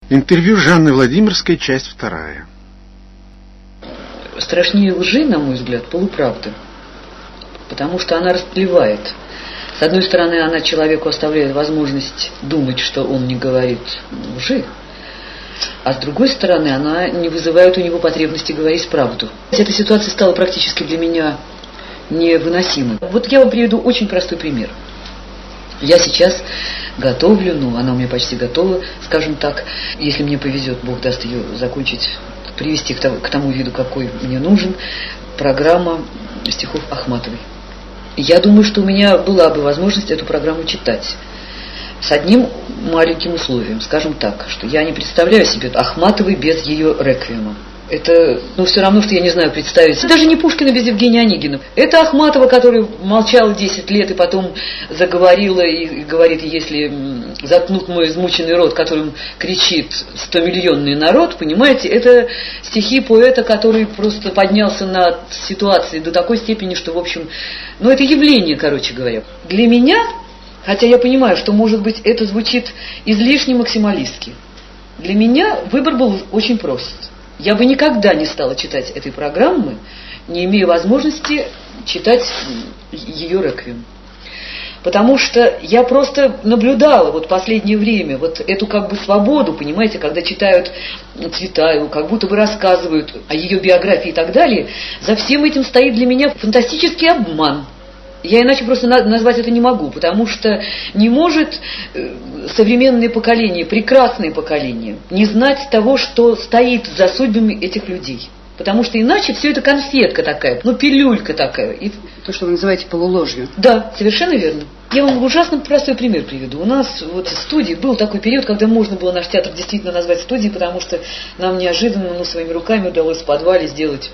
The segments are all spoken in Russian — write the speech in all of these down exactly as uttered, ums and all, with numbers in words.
Интервью Жанны Владимирской, часть вторая. Страшнее лжи, на мой взгляд, полуправды. Потому что она расплевает. С одной стороны, она человеку оставляет возможность думать, что он не говорит лжи. А с другой стороны, она не вызывает у него потребности говорить правду. Эта ситуация стала практически для меня невыносимой. Вот я вам приведу очень простой пример. Я сейчас готовлю, ну, она у меня почти готова, скажем так. Если мне повезет, Бог даст ее закончить, привести к тому, к тому виду, какой мне нужен, программа стихов Ахматовой. Я думаю, что у меня была бы возможность эту программу читать. С одним маленьким условием, скажем так, что я не представляю себе Ахматовой без ее реквиема. Это, ну, все равно, что я не знаю представить. Даже не Пушкина без Евгения Онегина. Это Ахматова, которая молчала десять лет и потом заговорила и говорит, если заткнут мой измученный рот, которым кричит стомиллионный народ, понимаете, это стихи поэта, который просто поднялся над ситуацией до такой степени, что, в общем, ну, это явление, короче говоря. Для меня, хотя я понимаю, что, может быть, это звучит излишне максималистски, для меня выбор был очень прост. Я бы никогда не стала читать этой программы, не имея возможности читать ее реквием. Потому что я просто наблюдала вот последнее время вот эту как бы свободу, понимаете, когда читают Цветаеву, как будто бы рассказывают о ее биографии и так далее. За всем этим стоит для меня фантастический обман. Я иначе просто назвать это не могу, потому что не может современное поколение, прекрасное поколение, не знать того, что стоит за судьбами этих людей. Потому что иначе все это конфетка такая, ну пилюлька такая. И... То, что вы называете полуложью. Да, совершенно верно. Я вам ужасно простой пример приведу. У нас вот в студии был такой период, когда можно было наш театр действительно назвать студией, потому что нам неожиданно, ну, своими руками удалось в подвале сделать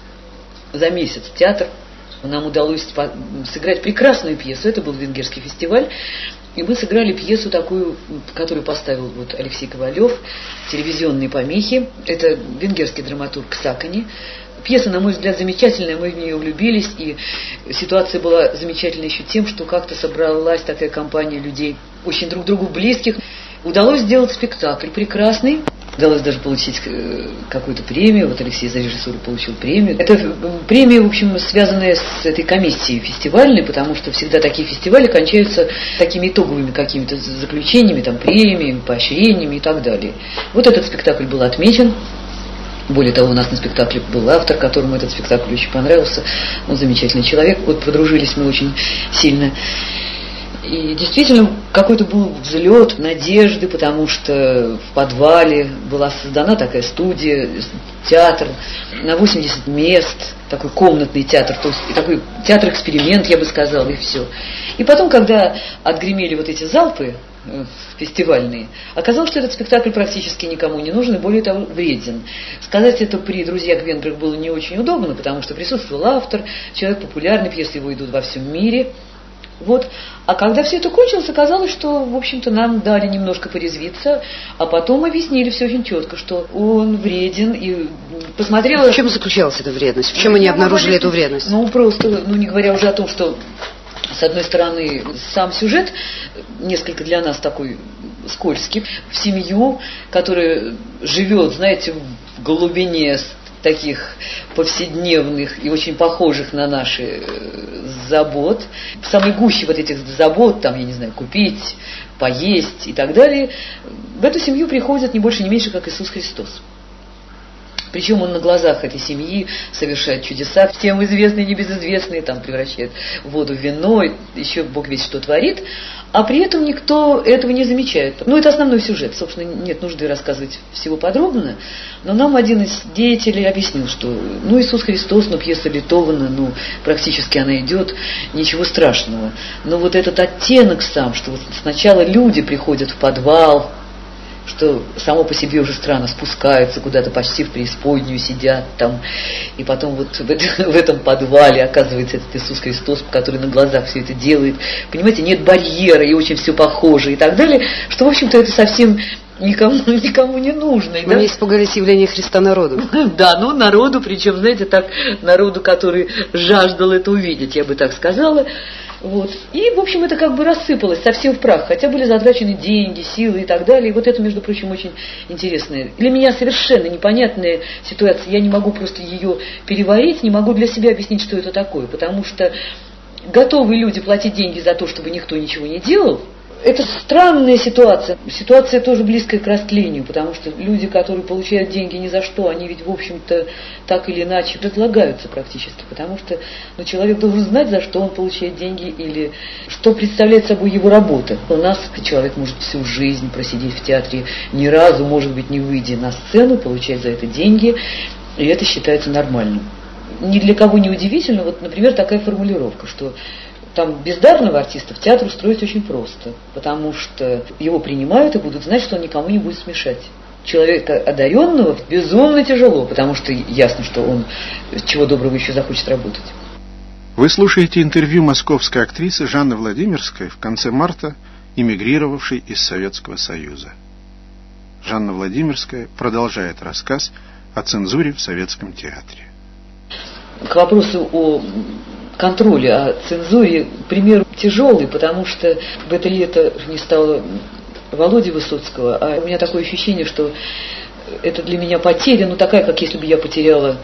за месяц театр. Нам удалось сыграть прекрасную пьесу. Это был венгерский фестиваль. И мы сыграли пьесу такую, которую поставил вот Алексей Ковалев, «Телевизионные помехи». Это венгерский драматург Сакани. Пьеса, на мой взгляд, замечательная, мы в нее влюбились. И ситуация была замечательной еще тем, что как-то собралась такая компания людей, очень друг другу близких. Удалось сделать спектакль прекрасный. Удалось даже получить какую-то премию. Вот Алексей за режиссуру получил премию. Это премия, в общем, связанная с этой комиссией фестивальной, потому что всегда такие фестивали кончаются такими итоговыми какими-то заключениями, там, премиями, поощрениями и так далее. Вот этот спектакль был отмечен. Более того, у нас на спектакле был автор, которому этот спектакль очень понравился. Он замечательный человек. Вот подружились мы очень сильно. И действительно какой-то был взлет надежды, потому что в подвале была создана такая студия, театр на восемьдесят мест, такой комнатный театр, то есть такой театр-эксперимент, я бы сказала, и все. И потом, когда отгремели вот эти залпы фестивальные, оказалось, что этот спектакль практически никому не нужен и, более того, вреден. Сказать это при «Друзьях венграх» было не очень удобно, потому что присутствовал автор, человек популярный, пьесы его идут во всем мире. Вот. А когда все это кончилось, оказалось, что, в общем-то, нам дали немножко порезвиться, а потом объяснили все очень четко, что он вреден, и посмотрела... В чем заключалась эта вредность? В чем они обнаружили эту вредность? Ну, просто, ну, не говоря уже о том, что, с одной стороны, сам сюжет несколько для нас такой скользкий, в семью, которая живет, знаете, в глубине таких повседневных и очень похожих на наши забот, в самой гуще вот этих забот, там, я не знаю, купить, поесть и так далее, в эту семью приходит не больше, не меньше, как Иисус Христос. Причем он на глазах этой семьи совершает чудеса, всем известные, небезызвестные, там превращает воду в вино, еще Бог весть что творит, а при этом никто этого не замечает. Ну, это основной сюжет, собственно, нет нужды рассказывать всего подробно, но нам один из деятелей объяснил, что, ну, Иисус Христос, ну, пьеса литована, ну, практически она идет, ничего страшного. Но вот этот оттенок сам, что вот сначала люди приходят в подвал, что само по себе уже странно, спускаются куда-то почти в преисподнюю, сидят там, и потом вот в, это, в этом подвале оказывается этот Иисус Христос, который на глазах все это делает. Понимаете, нет барьера, и очень все похоже, и так далее, что, в общем-то, это совсем никому, никому не нужно. Мы не испугались явления Христа народу. Да, ну народу, причем, знаете, так, народу, который жаждал это увидеть, я бы так сказала. Вот. И, в общем, это как бы рассыпалось совсем в прах, хотя были затрачены деньги, силы и так далее. И вот это, между прочим, очень интересная. Для меня совершенно непонятная ситуация. Я не могу просто ее переварить, не могу для себя объяснить, что это такое. Потому что готовые люди платить деньги за то, чтобы никто ничего не делал, это странная ситуация. Ситуация тоже близкая к растлению, потому что люди, которые получают деньги ни за что, они ведь, в общем-то, так или иначе разлагаются практически, потому что ну, человек должен знать, за что он получает деньги или что представляет собой его работа. У нас человек может всю жизнь просидеть в театре, ни разу, может быть, не выйдя на сцену, получать за это деньги, и это считается нормальным. Ни для кого не удивительно, вот, например, такая формулировка, что там бездарного артиста в театр устроить очень просто, потому что его принимают и будут знать, что он никому не будет смешать. Человека одаренного безумно тяжело, потому что ясно, что он чего доброго еще захочет работать. Вы слушаете интервью московской актрисы Жанны Владимирской, в конце марта эмигрировавшей из Советского Союза. Жанна Владимирская продолжает рассказ о цензуре в советском театре. К вопросу о контроле, о цензуре, пример тяжелый, потому что в это лето не стало Володи Высоцкого, а у меня такое ощущение, что это для меня потеря, ну такая, как если бы я потеряла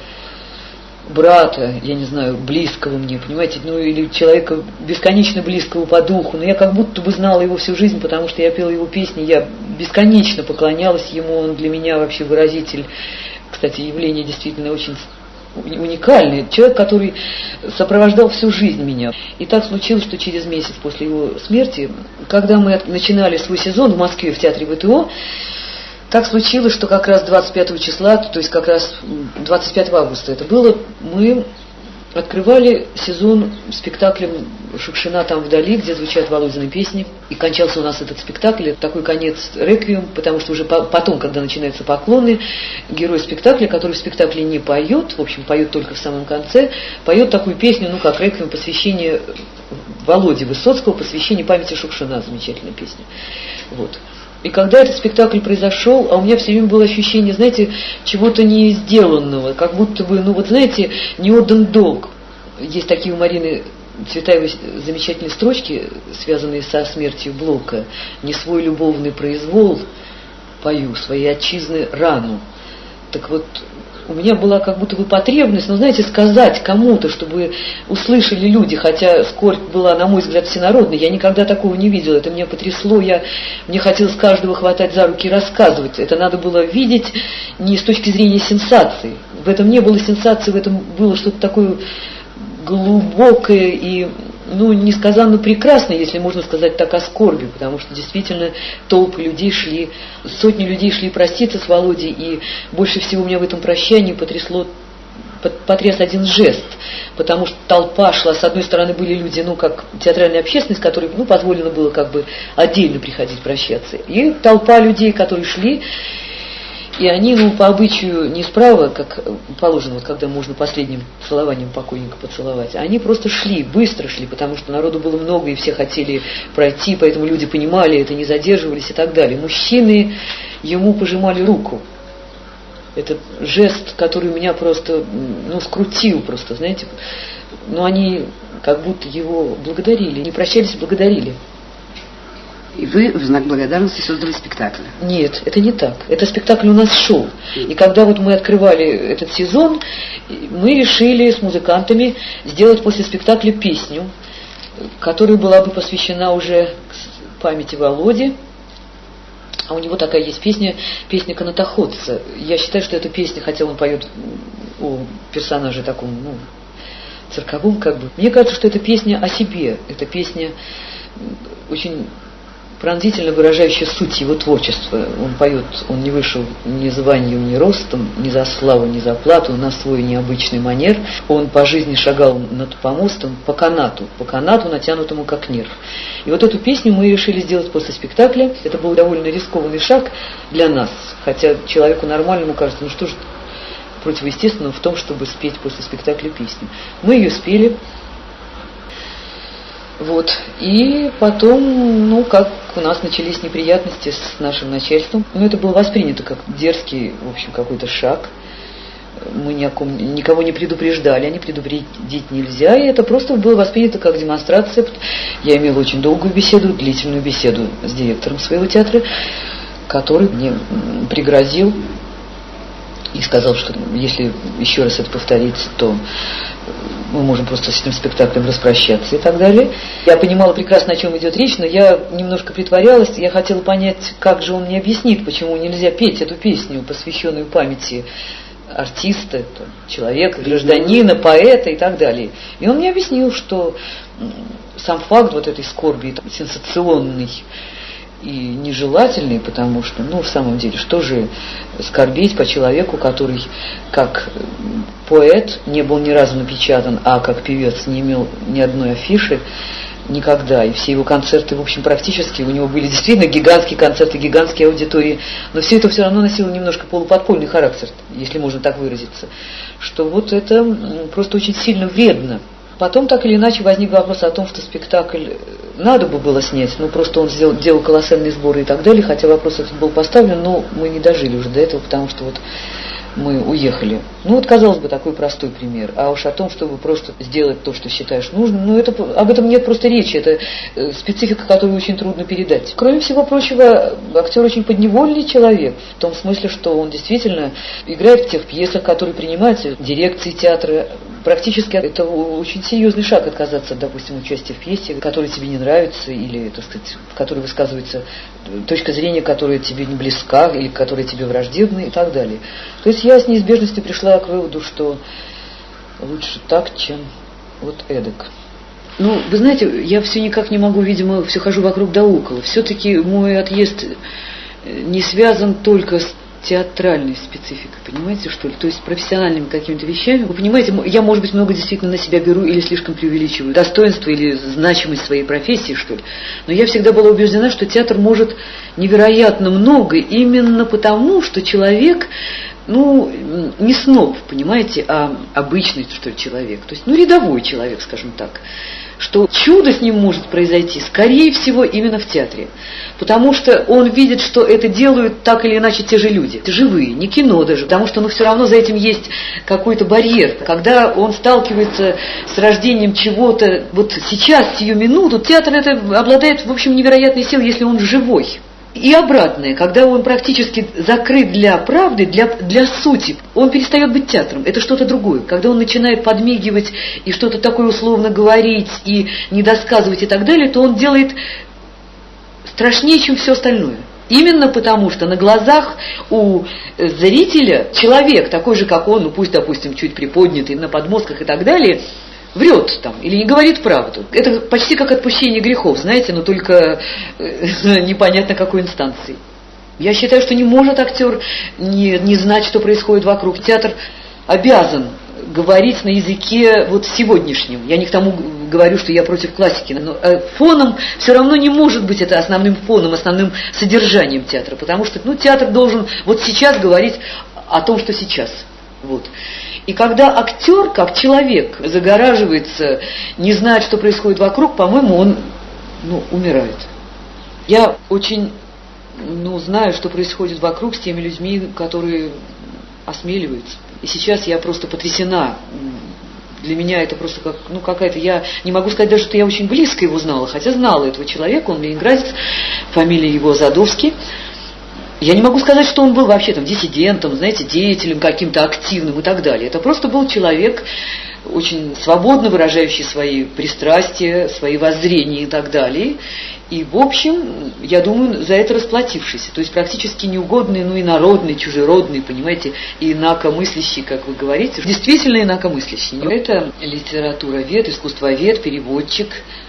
брата, я не знаю, близкого мне, понимаете, ну или человека бесконечно близкого по духу, но я как будто бы знала его всю жизнь, потому что я пела его песни, я бесконечно поклонялась ему, он для меня вообще выразитель, кстати, явление действительно очень уникальный, человек, который сопровождал всю жизнь меня. И так случилось, что через месяц после его смерти, когда мы начинали свой сезон в Москве в театре ВТО, так случилось, что как раз двадцать пятого числа, то есть как раз двадцать пятого августа это было, мы открывали сезон спектаклем Шукшина «Там вдали», где звучат Володины песни. И кончался у нас этот спектакль, такой конец реквием, потому что уже потом, когда начинаются поклоны, герой спектакля, который в спектакле не поет, в общем, поет только в самом конце, поет такую песню, ну, как реквием, посвящение Володе Высоцкого, посвящение памяти Шукшина, замечательная песня. Вот. И когда этот спектакль произошел, а у меня все время было ощущение, знаете, чего-то не сделанного, как будто бы, ну вот знаете, не отдан долг. Есть такие у Марины Цветаевой замечательные строчки, связанные со смертью Блока. «Не свой любовный произвол пою, своей отчизны рану». Так вот, у меня была как будто бы потребность, ну, знаете, сказать кому-то, чтобы услышали люди, хотя скорбь была, на мой взгляд, всенародной. Я никогда такого не видела, это меня потрясло, я, мне хотелось каждого хватать за руки и рассказывать. Это надо было видеть не с точки зрения сенсации. В этом не было сенсации, в этом было что-то такое глубокое и, ну, несказанно прекрасное, если можно сказать так, о скорби, потому что действительно толпы людей шли, сотни людей шли проститься с Володей, и больше всего меня в этом прощании потрясло, потряс один жест, потому что толпа шла, с одной стороны были люди, ну, как театральная общественность, которой, ну, позволено было как бы отдельно приходить прощаться, и толпа людей, которые шли. И они, ну, по обычаю не справа, как положено, вот когда можно последним целованием покойника поцеловать, они просто шли, быстро шли, потому что народу было много, и все хотели пройти, поэтому люди понимали это, не задерживались и так далее. Мужчины ему пожимали руку. Это жест, который меня просто, ну, скрутил просто, знаете. Но они как будто его благодарили, не прощались, благодарили. И вы в знак благодарности создали спектакль? Нет, это не так. Это спектакль у нас шел. И когда вот мы открывали этот сезон, мы решили с музыкантами сделать после спектакля песню, которая была бы посвящена уже памяти Володи. А у него такая есть песня, песня канатоходца. Я считаю, что эта песня, хотя он поет о персонаже таком, ну, цирковом как бы. Мне кажется, что это песня о себе. Это песня очень пронзительно выражающая суть его творчества. Он поет, он не вышел ни званием, ни ростом, ни за славу, ни за плату, на свой необычный манер. Он по жизни шагал над помостом по канату, по канату, натянутому как нерв. И вот эту песню мы решили сделать после спектакля. Это был довольно рискованный шаг для нас, хотя человеку нормальному кажется, ну что же противоестественного в том, чтобы спеть после спектакля песню. Мы ее спели. Вот. И потом, ну, как у нас начались неприятности с нашим начальством. Ну, это было воспринято как дерзкий, в общем, какой-то шаг. Мы ни о ком, никого не предупреждали, они предупредить нельзя, и это просто было воспринято как демонстрация. Я имела очень долгую беседу, длительную беседу с директором своего театра, который мне пригрозил и сказал, что если еще раз это повторится, то мы можем просто с этим спектаклем распрощаться и так далее. Я понимала прекрасно, о чем идет речь, но я немножко притворялась, я хотела понять, как же он мне объяснит, почему нельзя петь эту песню, посвященную памяти артиста, человека, гражданина, поэта и так далее. И он мне объяснил, что сам факт вот этой скорби сенсационный и нежелательный, потому что, ну, в самом деле, что же скорбеть по человеку, который как поэт не был ни разу напечатан, а как певец не имел ни одной афиши никогда, и все его концерты, в общем, практически, у него были действительно гигантские концерты, гигантские аудитории, но все это все равно носило немножко полуподпольный характер, если можно так выразиться, что вот это просто очень сильно вредно. Потом так или иначе возник вопрос о том, что спектакль надо бы было снять, но просто он сделал, делал колоссальные сборы и так далее, хотя вопрос этот был поставлен, но мы не дожили уже до этого, потому что вот мы уехали. Ну вот, казалось бы, такой простой пример. А уж о том, чтобы просто сделать то, что считаешь нужным, ну это, об этом нет просто речи. Это э, специфика, которую очень трудно передать. Кроме всего прочего, актер очень подневольный человек, в том смысле, что он действительно играет в тех пьесах, которые принимаются дирекцией театра. Практически это очень серьезный шаг отказаться, допустим, участия в пьесе, которая тебе не нравится, или, так сказать, в которой высказывается точка зрения, которая тебе не близка, или которая тебе враждебна и так далее. То есть я с неизбежностью пришла к выводу, что лучше так, чем вот эдак. Ну, вы знаете, я все никак не могу, видимо, все хожу вокруг да около. Все-таки мой отъезд не связан только с театральной спецификой, понимаете, что ли, то есть профессиональными какими-то вещами. Вы понимаете, я, может быть, много действительно на себя беру или слишком преувеличиваю достоинство или значимость своей профессии, что ли, но я всегда была убеждена, что театр может невероятно много именно потому, что человек, ну, не сноб, понимаете, а обычный, что ли, человек, то есть, ну, рядовой человек, скажем так, что чудо с ним может произойти, скорее всего, именно в театре. Потому что он видит, что это делают так или иначе те же люди. Это живые, не кино даже. Потому что ну, все равно за этим есть какой-то барьер. Когда он сталкивается с рождением чего-то, вот сейчас, сию минуту, театр это обладает, в общем, невероятной силой, если он живой. И обратное, когда он практически закрыт для правды, для, для сути, он перестает быть театром, это что-то другое. Когда он начинает подмигивать и что-то такое условно говорить, и недосказывать и так далее, то он делает страшнее, чем все остальное. Именно потому, что на глазах у зрителя человек, такой же, как он, ну пусть, допустим, чуть приподнятый, на подмостках и так далее, врет там или не говорит правду. Это почти как отпущение грехов, знаете, но только э, непонятно какой инстанции. Я считаю, что не может актер не, не знать, что происходит вокруг. Театр обязан говорить на языке вот сегодняшнем. Я не к тому говорю, что я против классики, но фоном все равно не может быть это основным фоном, основным содержанием театра, потому что ну, театр должен вот сейчас говорить о том, что сейчас. Вот. И когда актер, как человек, загораживается, не знает, что происходит вокруг, по-моему, он ну, умирает. Я очень ну, знаю, что происходит вокруг с теми людьми, которые осмеливаются. И сейчас я просто потрясена. Для меня это просто как, ну, какая-то... Я не могу сказать даже, что я очень близко его знала, хотя знала этого человека, он ленинградец, фамилия его Задовский. Я не могу сказать, что он был вообще там диссидентом, знаете, деятелем каким-то активным и так далее. Это просто был человек, очень свободно выражающий свои пристрастия, свои воззрения и так далее. И, в общем, я думаю, за это расплатившийся. То есть практически неугодный, ну и народный, чужеродный, понимаете, и инакомыслящий, как вы говорите. Действительно инакомыслящий. Это литературовед, искусствовед, переводчик.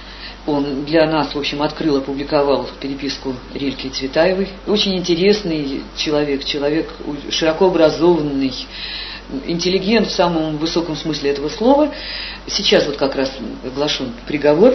Он для нас, в общем, открыл, опубликовал переписку Рильке и Цветаевой. Очень интересный человек, человек широко образованный, интеллигент в самом высоком смысле этого слова. Сейчас вот как раз оглашен приговор.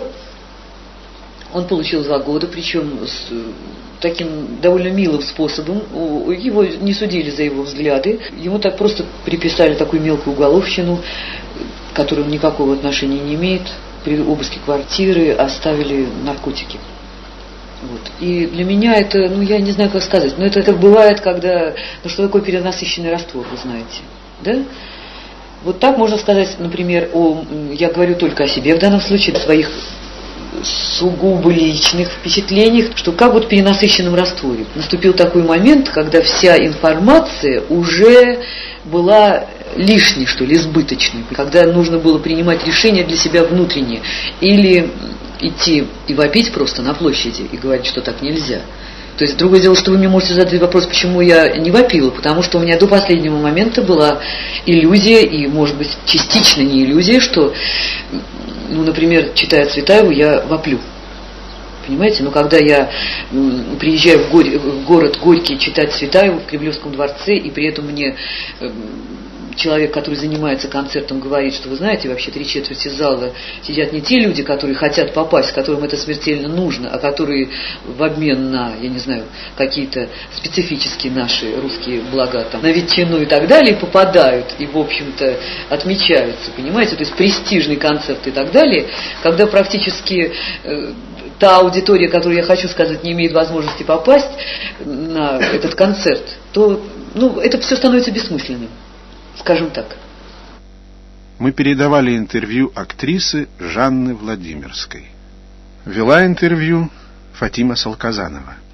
Он получил два года, причем с таким довольно милым способом. Его не судили за его взгляды. Ему так просто приписали такую мелкую уголовщину, к которой он никакого отношения не имеет. При обыске квартиры оставили наркотики. Вот. И для меня это, ну я не знаю, как сказать, но это как бывает, когда, ну что такое перенасыщенный раствор, вы знаете. Да? Вот так можно сказать, например, о, я говорю только о себе в данном случае, о своих сугубо личных впечатлениях, что как вот в перенасыщенном растворе. Наступил такой момент, когда вся информация уже была лишней, что ли, избыточной, когда нужно было принимать решения для себя внутренние, или идти и вопить просто на площади и говорить, что так нельзя. То есть другое дело, что вы мне можете задать вопрос, почему я не вопила, потому что у меня до последнего момента была иллюзия, и, может быть, частично не иллюзия, что, ну, например, читая Цветаеву, я воплю. Понимаете? Но когда я приезжаю в, Горь, в город Горький читать Цветаеву в Кремлевском дворце, и при этом мне человек, который занимается концертом, говорит, что вы знаете, вообще три четверти зала сидят не те люди, которые хотят попасть, которым это смертельно нужно, а которые в обмен на, я не знаю, какие-то специфические наши русские блага, там, на ветчину и так далее, попадают и, в общем-то, отмечаются, понимаете, то есть престижный концерт и так далее, когда практически э, та аудитория, которую я хочу сказать, не имеет возможности попасть на этот концерт, то, ну, это все становится бессмысленным. Скажем так. Мы передавали интервью актрисы Жанны Владимирской. Вела интервью Фатима Салказанова.